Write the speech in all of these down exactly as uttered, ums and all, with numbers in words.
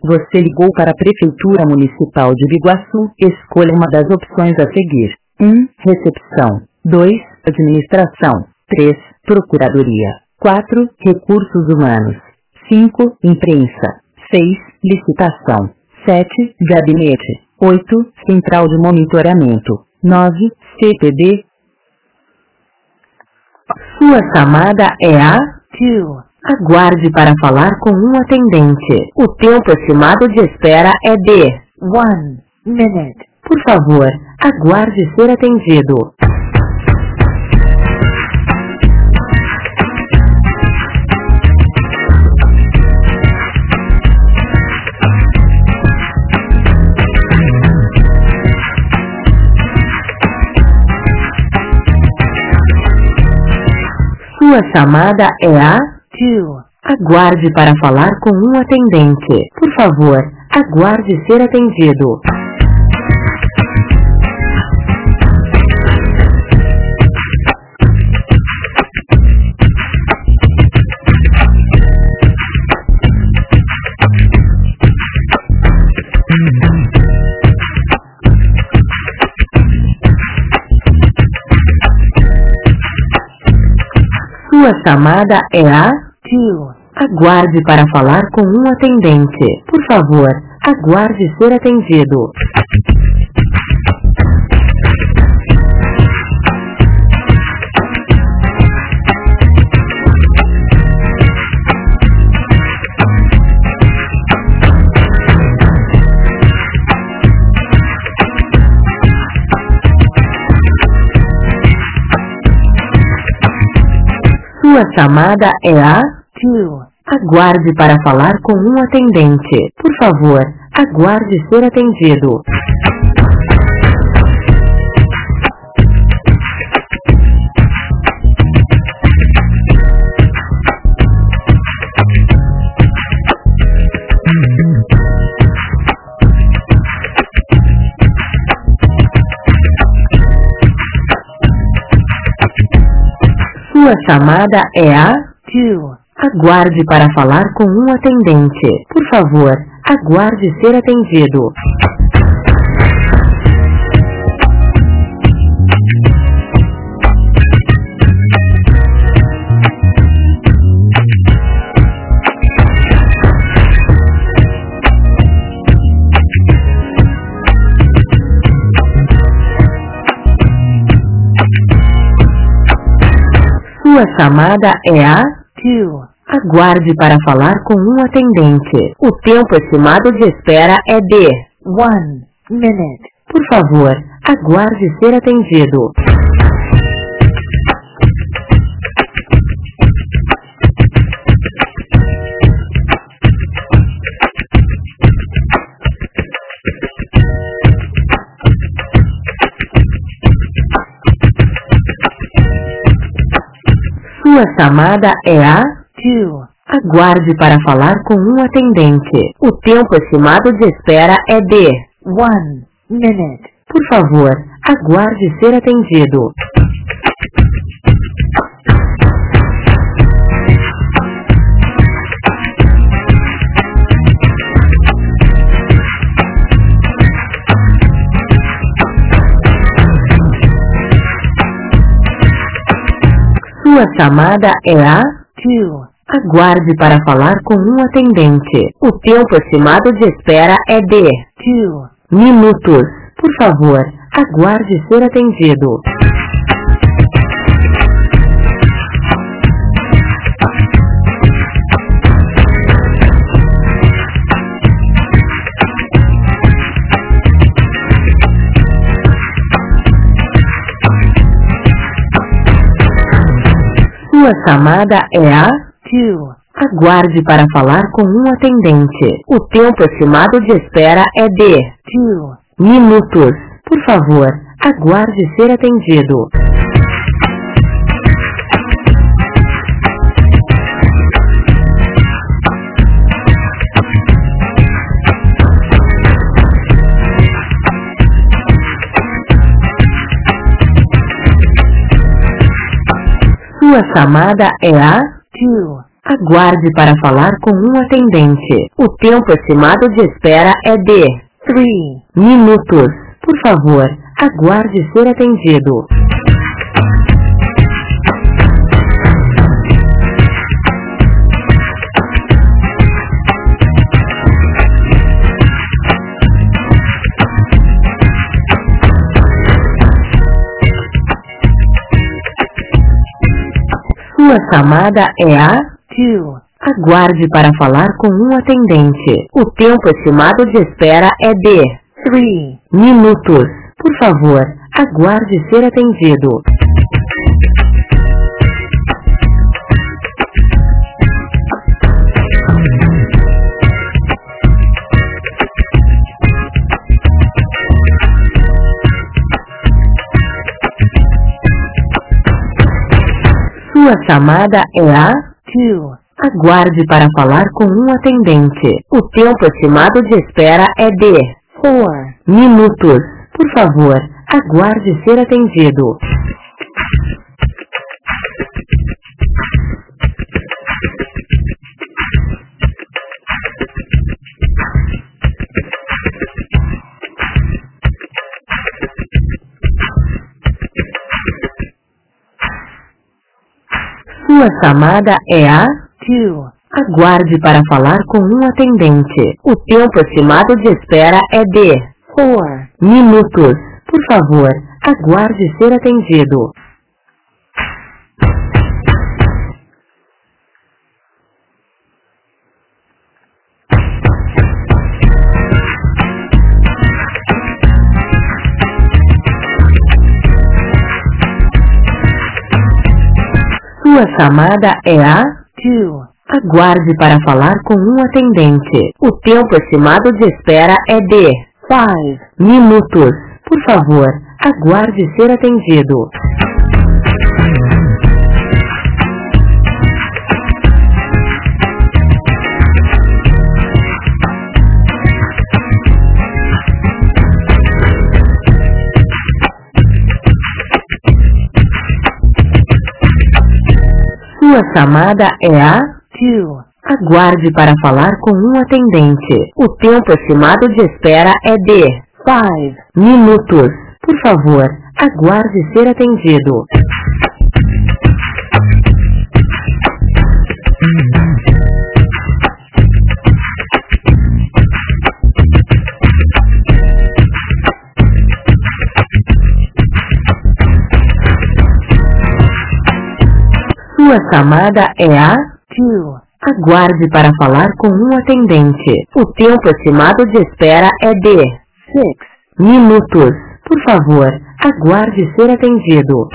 Você ligou para a Prefeitura Municipal de Biguaçu. Escolha uma das opções a seguir. um. Recepção. dois. Administração. três. Procuradoria. quatro. Recursos Humanos. cinco. Imprensa. seis. Licitação. sete. Gabinete. oito. Central de Monitoramento. nove. C P D. Sua chamada é a dois. Aguarde para falar com um atendente. O tempo estimado de espera é de one minute. Por favor, aguarde ser atendido. Sua chamada é a dois. Aguarde para falar com um atendente. Por favor, aguarde ser atendido. Sua chamada é a dois. Aguarde para falar com um atendente. Por favor, aguarde ser atendido. Sua chamada é a dois. Aguarde para falar com um atendente. Por favor, aguarde ser atendido. Sua chamada é a dois. Aguarde para falar com um atendente. Por favor, aguarde ser atendido. Sua chamada é a dois. Aguarde para falar com um atendente. O tempo estimado de espera é de one minute. Por favor, aguarde ser atendido. Sua chamada é a dois. Aguarde para falar com um atendente. O tempo estimado de espera é de one minute. Por favor, aguarde ser atendido. Sua chamada é a dois. Aguarde para falar com um atendente. O tempo estimado de espera é de dois minutos. Por favor, aguarde ser atendido. Sua chamada é a dois. Aguarde para falar com um atendente. O tempo estimado de espera é de dois minutos. Por favor, aguarde ser atendido. Sua chamada é a dois. Aguarde para falar com um atendente. O tempo estimado de espera é de três minutos. Por favor, aguarde ser atendido. Sua chamada é a dois. Aguarde para falar com um atendente. O tempo estimado de espera é de três minutos. Por favor, aguarde ser atendido. Sua chamada é a dois. Aguarde para falar com um atendente. O tempo estimado de espera é de quatro minutos. Por favor, aguarde ser atendido. Sua chamada é a dois. Aguarde para falar com um atendente. O tempo estimado de espera é de quatro minutos. Por favor, aguarde ser atendido. Sua chamada é a dois. Aguarde para falar com um atendente. O tempo estimado de espera é de cinco minutos. Por favor, aguarde ser atendido. Sua chamada é a dois. Aguarde para falar com um atendente. O tempo estimado de espera é de cinco minutos. Por favor, aguarde ser atendido. Sua chamada é a dois. Aguarde para falar com um atendente. O tempo estimado de espera é de seis minutos. Por favor, aguarde ser atendido.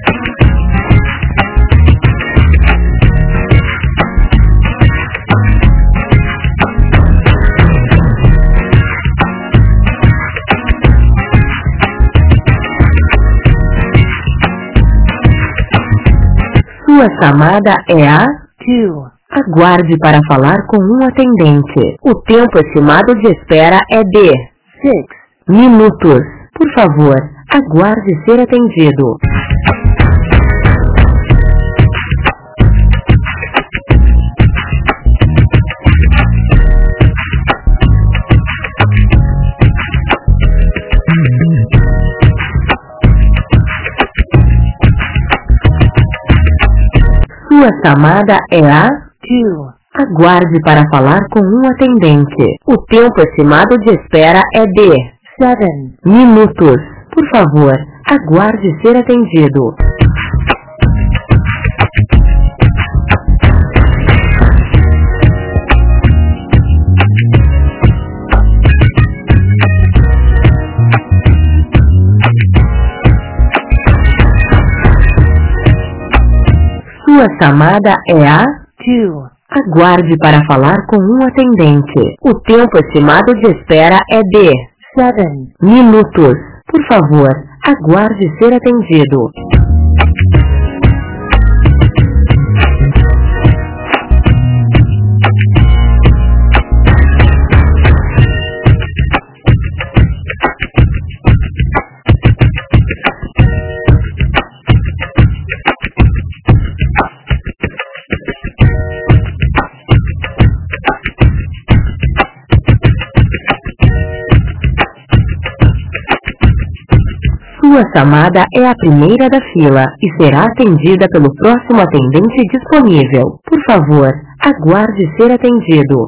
Sua chamada é a dois. Aguarde para falar com um atendente. O tempo estimado de espera é de seis minutos. Por favor, aguarde ser atendido. Sua chamada é a dois. Aguarde para falar com um atendente. O tempo estimado de espera é de sete minutos. Por favor, aguarde ser atendido. Sua chamada é a dois. Aguarde para falar com um atendente. O tempo estimado de espera é de sete minutos. Por favor, aguarde ser atendido. Sua chamada é a primeira da fila e será atendida pelo próximo atendente disponível. Por favor, aguarde ser atendido.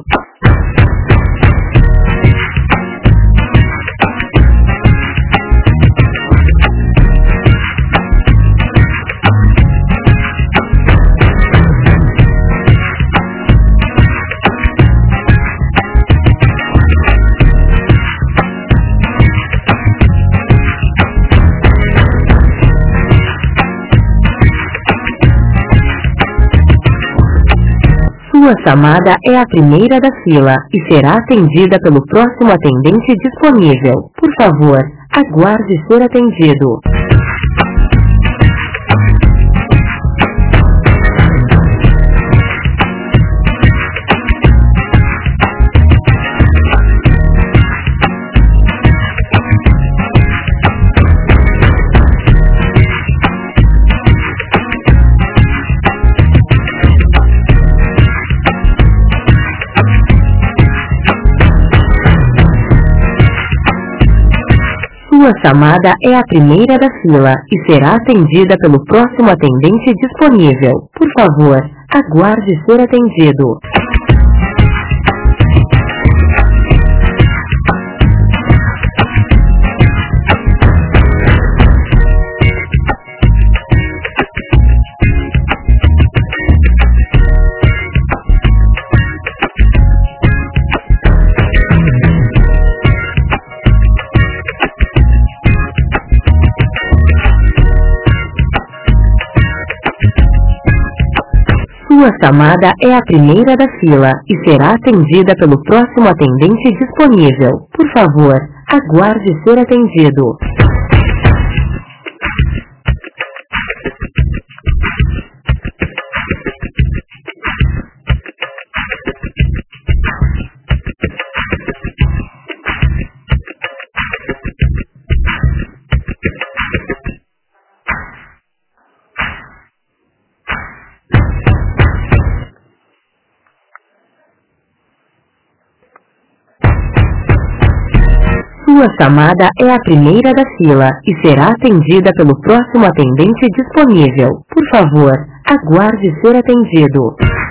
Sua chamada é a primeira da fila e será atendida pelo próximo atendente disponível. Por favor, aguarde ser atendido. Sua chamada é a primeira da fila e será atendida pelo próximo atendente disponível. Por favor, aguarde ser atendido. Sua chamada é a primeira da fila e será atendida pelo próximo atendente disponível. Por favor, aguarde ser atendido. Sua chamada é a primeira da fila e será atendida pelo próximo atendente disponível. Por favor, aguarde ser atendido.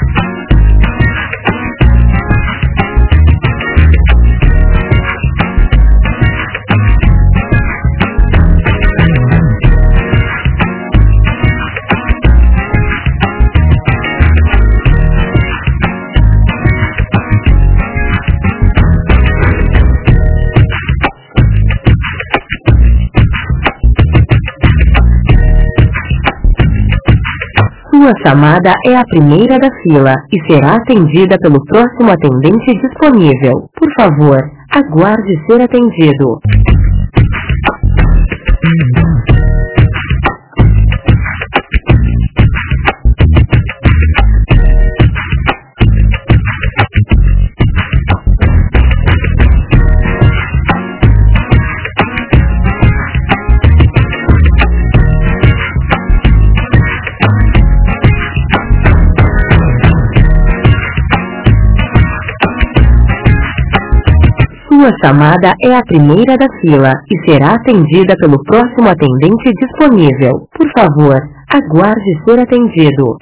Sua chamada é a primeira da fila e será atendida pelo próximo atendente disponível. Por favor, aguarde ser atendido. Sua chamada é a primeira da fila e será atendida pelo próximo atendente disponível. Por favor, aguarde ser atendido.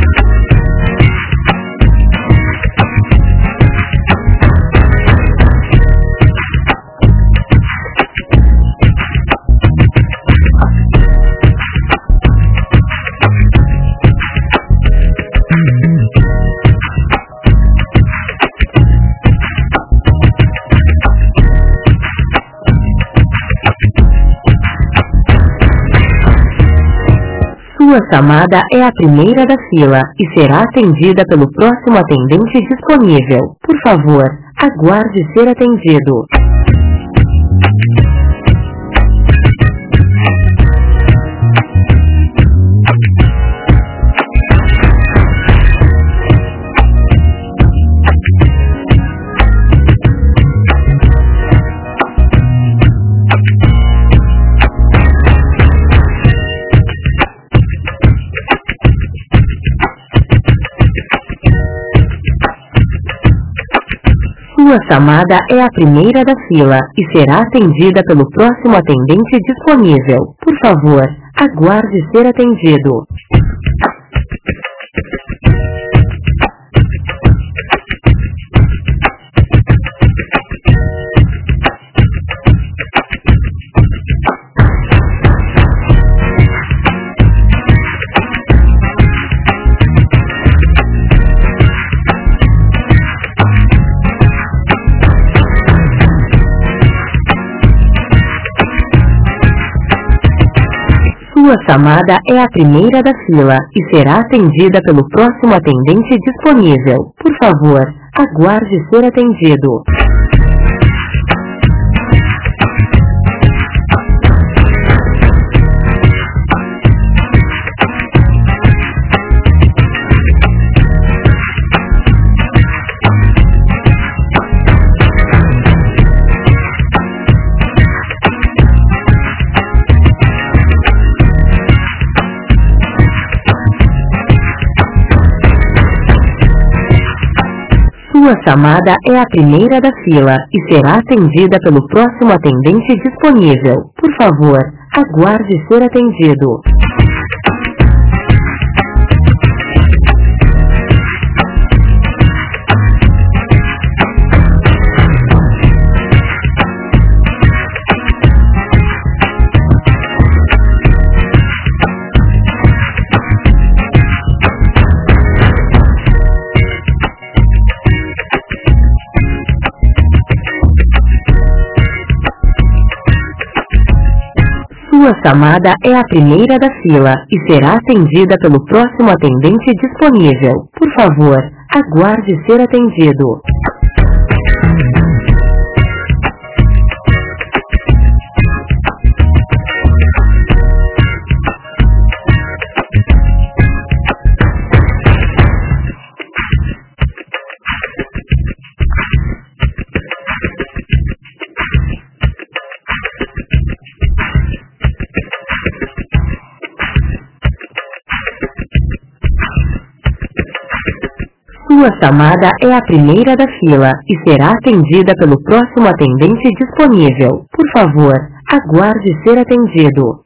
Sua chamada é a primeira da fila e será atendida pelo próximo atendente disponível. Por favor, aguarde ser atendido. Sua chamada é a primeira da fila e será atendida pelo próximo atendente disponível. Por favor, aguarde ser atendido. Sua chamada é a primeira da fila e será atendida pelo próximo atendente disponível. Por favor, aguarde ser atendido. Sua chamada é a primeira da fila e será atendida pelo próximo atendente disponível. Por favor, aguarde ser atendido. Sua chamada é a primeira da fila e será atendida pelo próximo atendente disponível. Por favor, aguarde ser atendido. Sua chamada é a primeira da fila e será atendida pelo próximo atendente disponível. Por favor, aguarde ser atendido.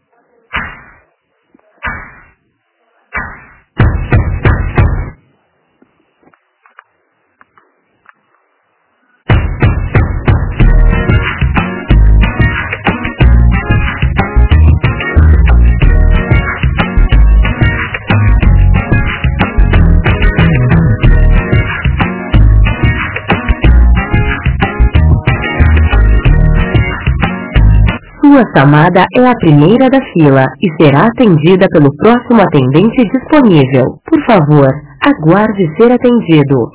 Sua chamada é a primeira da fila e será atendida pelo próximo atendente disponível. Por favor, aguarde ser atendido.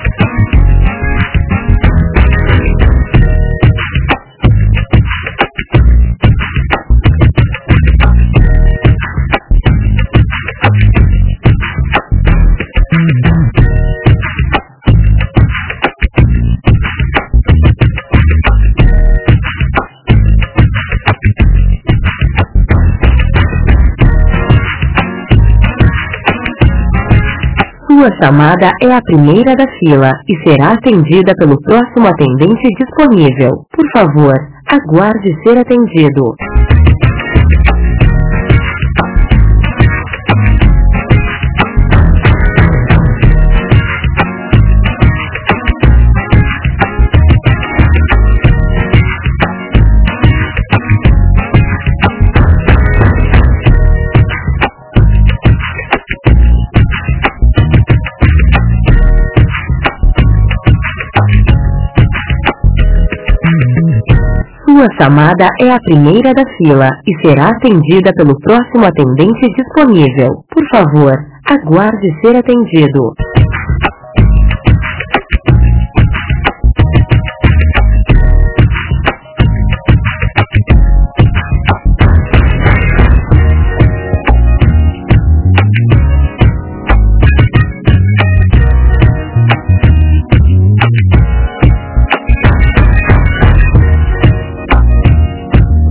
Sua chamada é a primeira da fila e será atendida pelo próximo atendente disponível. Por favor, aguarde ser atendido. Sua chamada é a primeira da fila e será atendida pelo próximo atendente disponível. Por favor, aguarde ser atendido.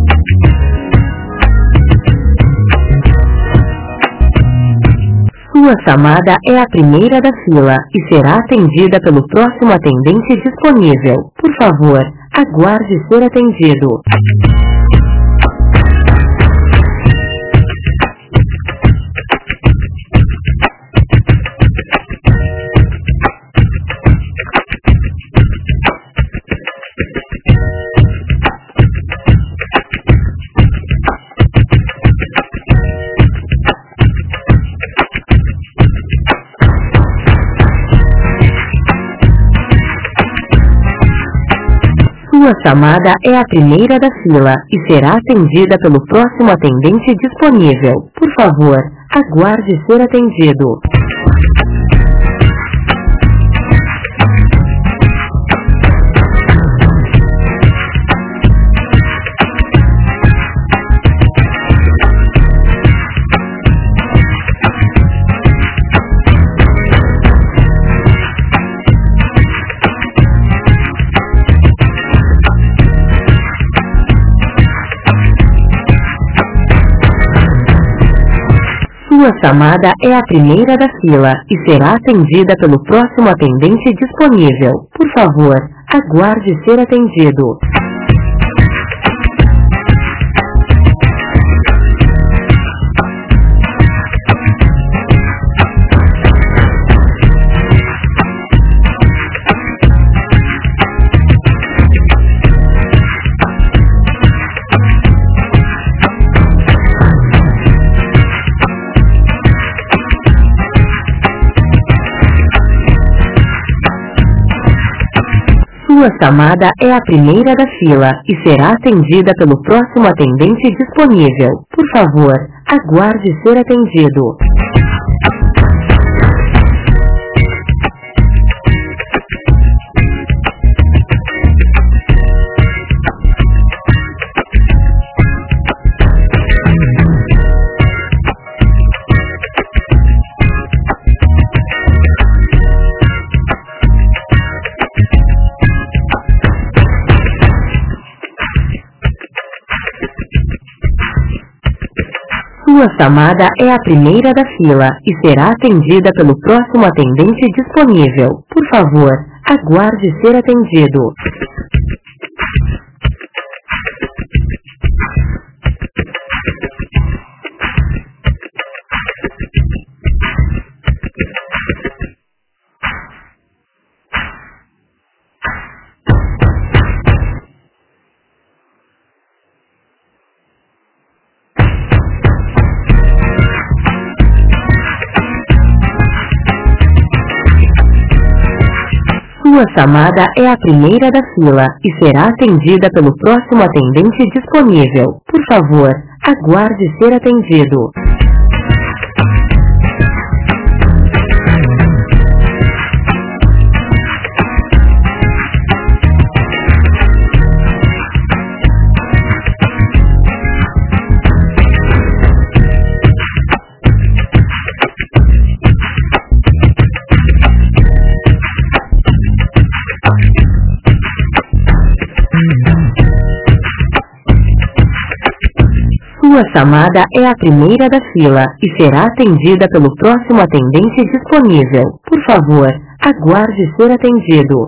Sua Sua chamada é a primeira da fila e será atendida pelo próximo atendente disponível. Por favor, aguarde ser atendido. Sua chamada é a primeira da fila e será atendida pelo próximo atendente disponível. Por favor, aguarde ser atendido. Sua chamada é a primeira da fila e será atendida pelo próximo atendente disponível. Por favor, aguarde ser atendido. Sua chamada é a primeira da fila e será atendida pelo próximo atendente disponível. Por favor, aguarde ser atendido. Sua chamada é a primeira da fila e será atendida pelo próximo atendente disponível. Por favor, aguarde ser atendido. Sua chamada é a primeira da fila e será atendida pelo próximo atendente disponível. Por favor, aguarde ser atendido. Sua chamada é a primeira da fila e será atendida pelo próximo atendente disponível. Por favor, aguarde ser atendido.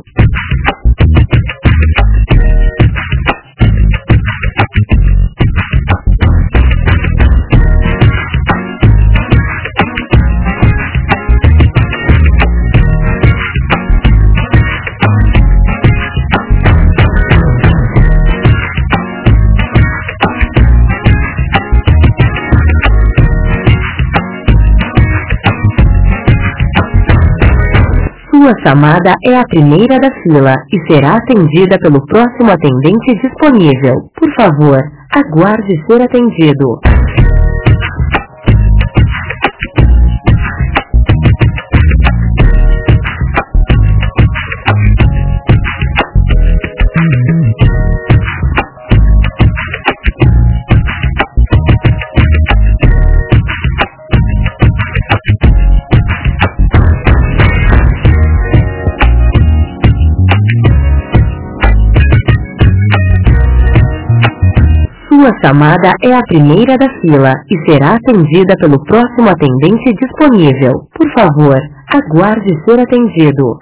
Sua chamada é a primeira da fila e será atendida pelo próximo atendente disponível. Por favor, aguarde ser atendido. Sua chamada é a primeira da fila e será atendida pelo próximo atendente disponível. Por favor, aguarde ser atendido.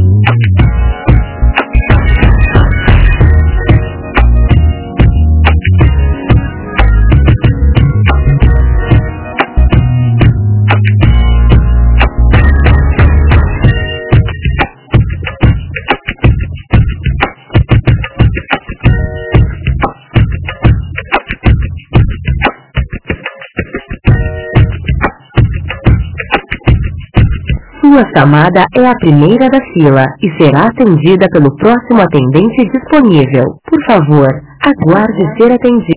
Sua chamada é a primeira da fila e será atendida pelo próximo atendente disponível. Por favor, aguarde ser atendido.